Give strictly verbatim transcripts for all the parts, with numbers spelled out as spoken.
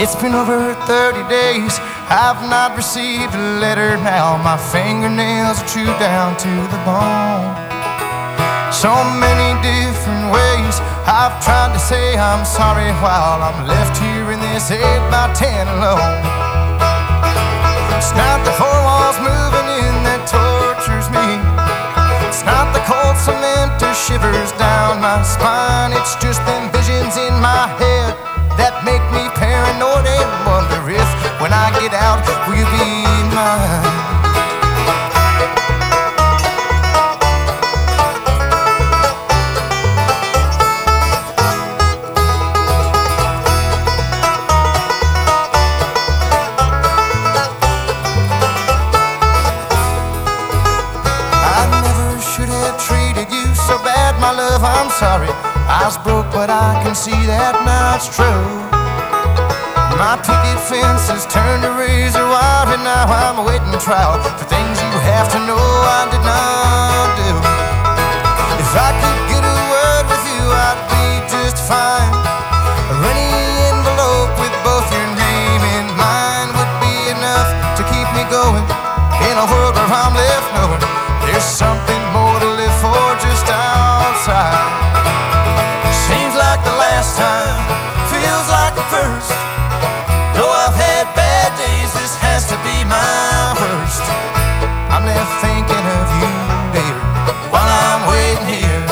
It's been over thirty days, I've not received a letter now. My fingernails are chewed down to the bone. So many different ways I've tried to say I'm sorry while I'm left here in this eight by ten alone. It's not the four walls moving in that tortures me. It's not the cold cement or shivers down my spine. It's just them visions in my head that make me paranoid and wonder if when I get out will you be mine. My love, I'm sorry, I was broke, but I can see that now it's true. My picket fence has turned to razor wire, and now I'm awaiting trial for things you have to know I did not do. If I could get a word with you, I'd be just fine. Or any envelope with both your name and mine would be enough to keep me going in a world where I'm left knowing there's something more to live for just outside. Seems like the last time, feels like the first. Though I've had bad days, this has to be my worst. I'm left thinking of you, dear, while I'm waiting here.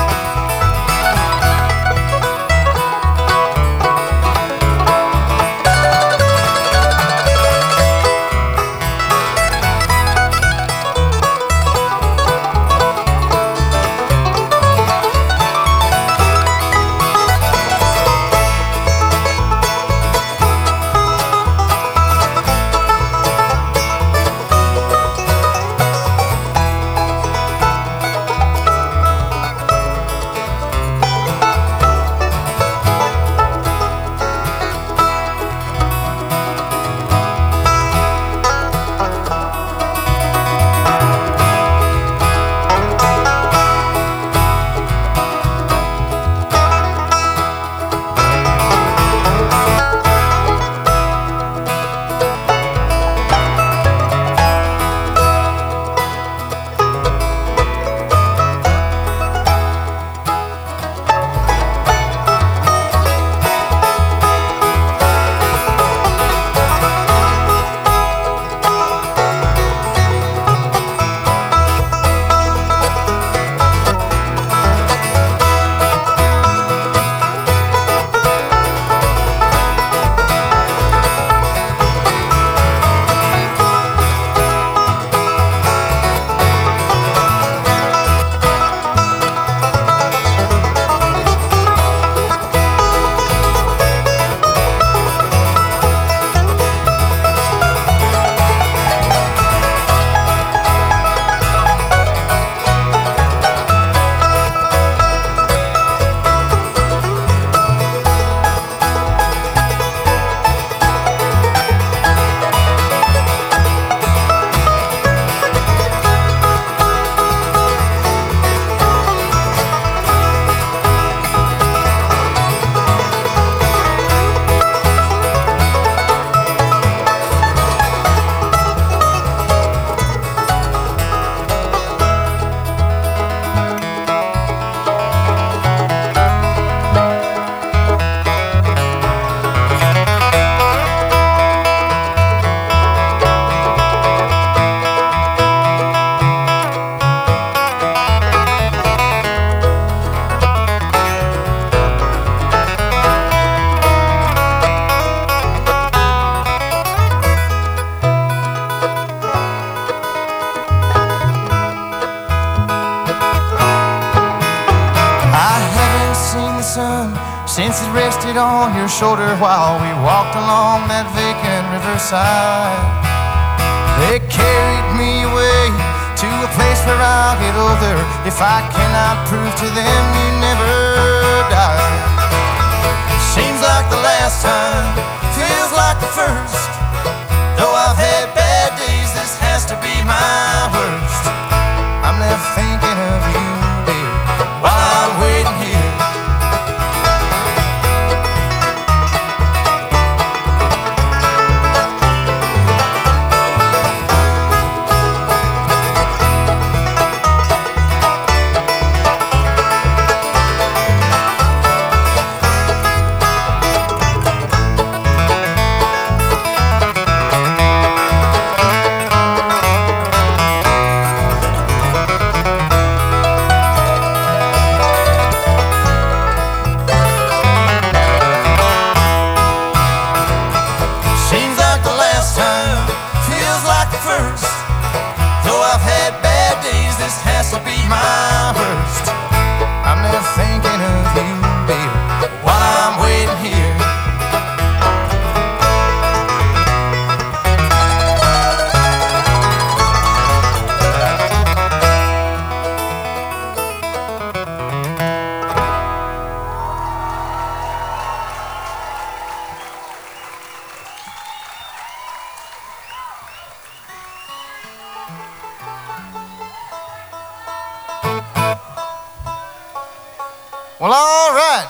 Since it rested on your shoulder while we walked along that vacant riverside. They carried me away to a place where I'll get older. If I cannot prove to them you never died. Seems like the last time, feels like the first. Though I've had bad days, this has to be my worst. I'm left thinking of you, dear, while I'm waiting here. first. Though I've had bad days, this has to be my worst. I'm never thinking of you, baby, while I'm waiting here. Well, all right.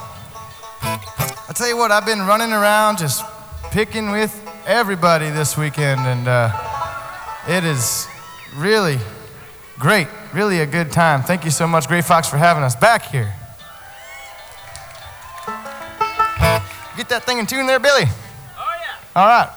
I tell you what, I've been running around just picking with everybody this weekend, and uh, it is really great, really a good time. Thank you so much, Gray Fox, for having us back here. Get that thing in tune there, Billy? Oh, yeah. All right.